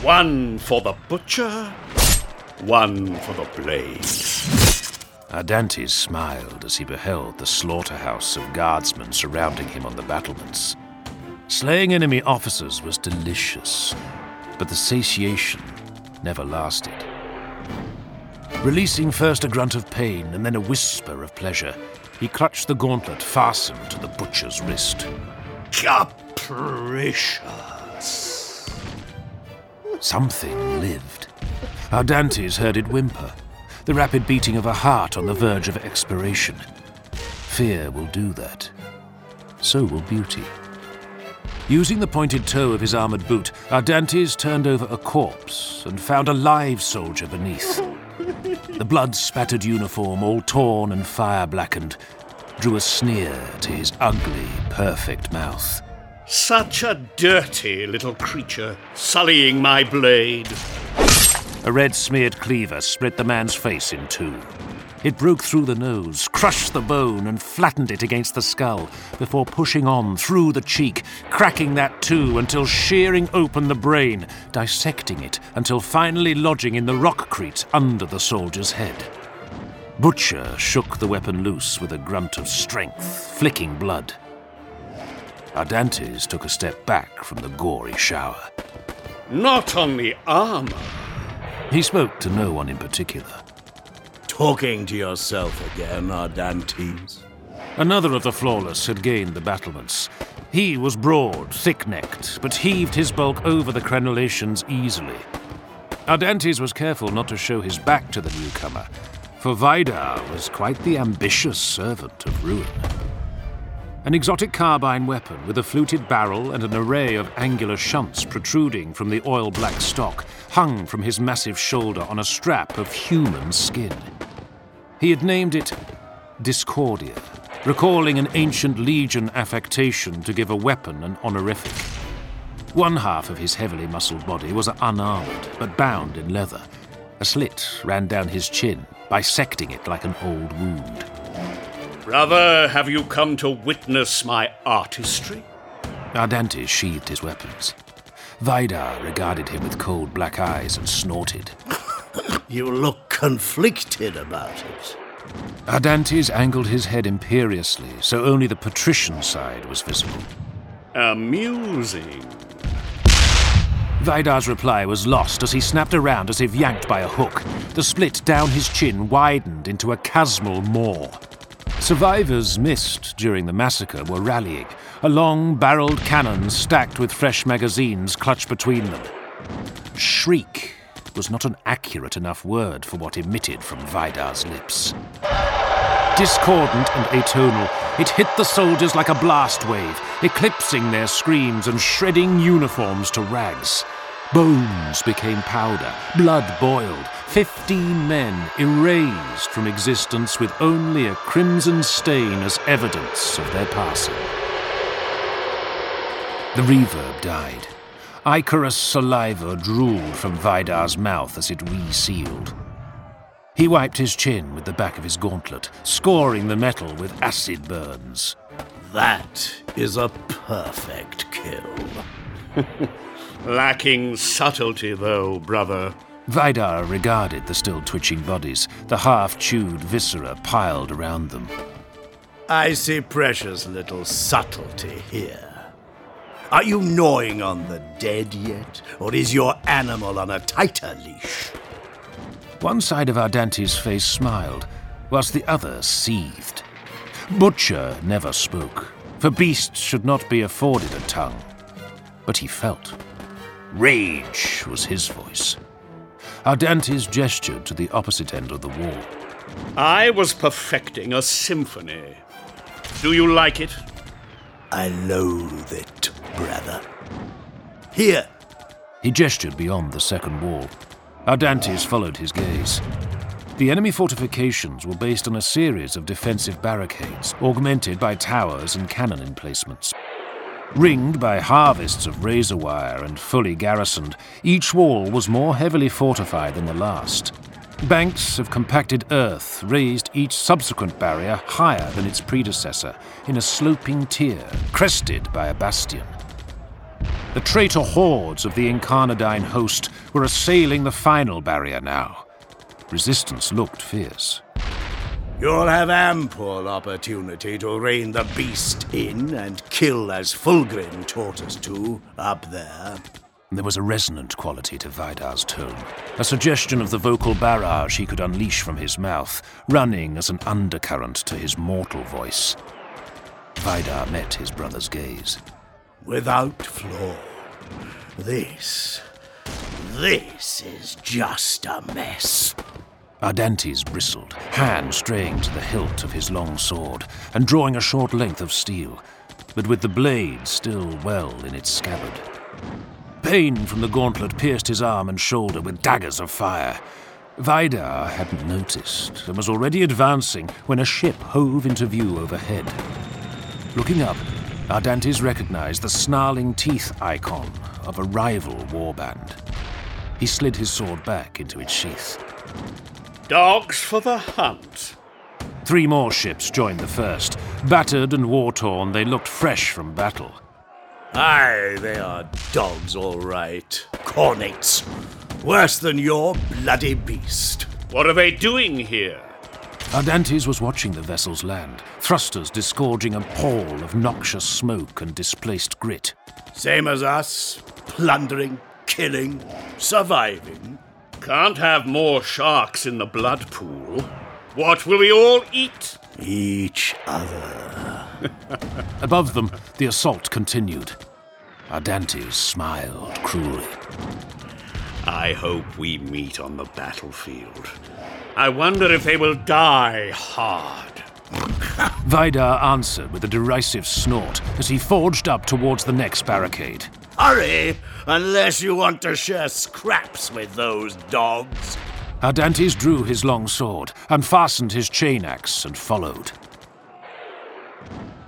One for the butcher, one for the blade. Ardantes smiled as he beheld the slaughterhouse of guardsmen surrounding him on the battlements. Slaying enemy officers was delicious, but the satiation never lasted. Releasing first a grunt of pain and then a whisper of pleasure, he clutched the gauntlet fastened to the butcher's wrist. Capricious. Something lived. Ardantes heard it whimper, the rapid beating of a heart on the verge of expiration. Fear will do that. So will beauty. Using the pointed toe of his armored boot, Ardantes turned over a corpse and found a live soldier beneath. The blood-spattered uniform, all torn and fire-blackened, drew a sneer to his ugly, perfect mouth. Such a dirty little creature, sullying my blade. A red-smeared cleaver split the man's face in two. It broke through the nose, crushed the bone, and flattened it against the skull, before pushing on through the cheek, cracking that too until shearing open the brain, dissecting it until finally lodging in the rockcrete under the soldier's head. Butcher shook the weapon loose with a grunt of strength, flicking blood. Ardantes took a step back from the gory shower. Not on the armor. He spoke to no one in particular. Talking to yourself again, Ardantes. Another of the flawless had gained the battlements. He was broad, thick-necked, but heaved his bulk over the crenellations easily. Ardantes was careful not to show his back to the newcomer, for Vidar was quite the ambitious servant of ruin. An exotic carbine weapon with a fluted barrel and an array of angular shunts protruding from the oil-black stock hung from his massive shoulder on a strap of human skin. He had named it Discordia, recalling an ancient legion affectation to give a weapon an honorific. One half of his heavily muscled body was unarmored, but bound in leather. A slit ran down his chin, bisecting it like an old wound. Brother, have you come to witness my artistry? Ardantes sheathed his weapons. Vidar regarded him with cold black eyes and snorted. You look conflicted about it. Ardantes angled his head imperiously, so only the patrician side was visible. Amusing. Vidar's reply was lost as he snapped around as if yanked by a hook. The split down his chin widened into a chasmal maw. Survivors missed during the massacre were rallying, a long-barreled cannon stacked with fresh magazines clutched between them. Shriek was not an accurate enough word for what emitted from Vidar's lips. Discordant and atonal, it hit the soldiers like a blast wave, eclipsing their screams and shredding uniforms to rags. Bones became powder, blood boiled, 15 men erased from existence with only a crimson stain as evidence of their passing. The reverb died. Icarus saliva drooled from Vidar's mouth as it resealed. He wiped his chin with the back of his gauntlet, scoring the metal with acid burns. That is a perfect kill. Lacking subtlety, though, brother. Vidar regarded the still twitching bodies, the half-chewed viscera piled around them. I see precious little subtlety here. Are you gnawing on the dead yet, or is your animal on a tighter leash? One side of Ardantes' face smiled, whilst the other seethed. Butcher never spoke, for beasts should not be afforded a tongue. But he felt. Rage was his voice. Ardantes gestured to the opposite end of the wall. I was perfecting a symphony. Do you like it? I loathe it, brother. Here! He gestured beyond the second wall. Ardantes followed his gaze. The enemy fortifications were based on a series of defensive barricades, augmented by towers and cannon emplacements. Ringed by harvests of razor wire and fully garrisoned, each wall was more heavily fortified than the last. Banks of compacted earth raised each subsequent barrier higher than its predecessor, in a sloping tier, crested by a bastion. The traitor hordes of the Incarnadine host were assailing the final barrier now. Resistance looked fierce. You'll have ample opportunity to rein the beast in and kill as Fulgrim taught us to up there. There was a resonant quality to Vidar's tone, a suggestion of the vocal barrage he could unleash from his mouth, running as an undercurrent to his mortal voice. Vidar met his brother's gaze. Without flaw, this is just a mess. Ardantes bristled, hand straying to the hilt of his long sword and drawing a short length of steel, but with the blade still well in its scabbard. Pain from the gauntlet pierced his arm and shoulder with daggers of fire. Vidar hadn't noticed and was already advancing when a ship hove into view overhead. Looking up, Ardantes recognized the snarling teeth icon of a rival warband. He slid his sword back into its sheath. Dogs for the hunt. 3 more ships joined the first. Battered and war-torn, they looked fresh from battle. Aye, they are dogs, all right. Cornates. Worse than your bloody beast. What are they doing here? Ardantes was watching the vessels land, thrusters disgorging a pall of noxious smoke and displaced grit. Same as us. Plundering, killing, surviving. Can't have more sharks in the blood pool. What will we all eat? Each other. Above them, the assault continued. Ardantes smiled cruelly. I hope we meet on the battlefield. I wonder if they will die hard. Vidar answered with a derisive snort as he forged up towards the next barricade. Hurry, unless you want to share scraps with those dogs. Ardantes drew his long sword, unfastened his chain axe, and followed.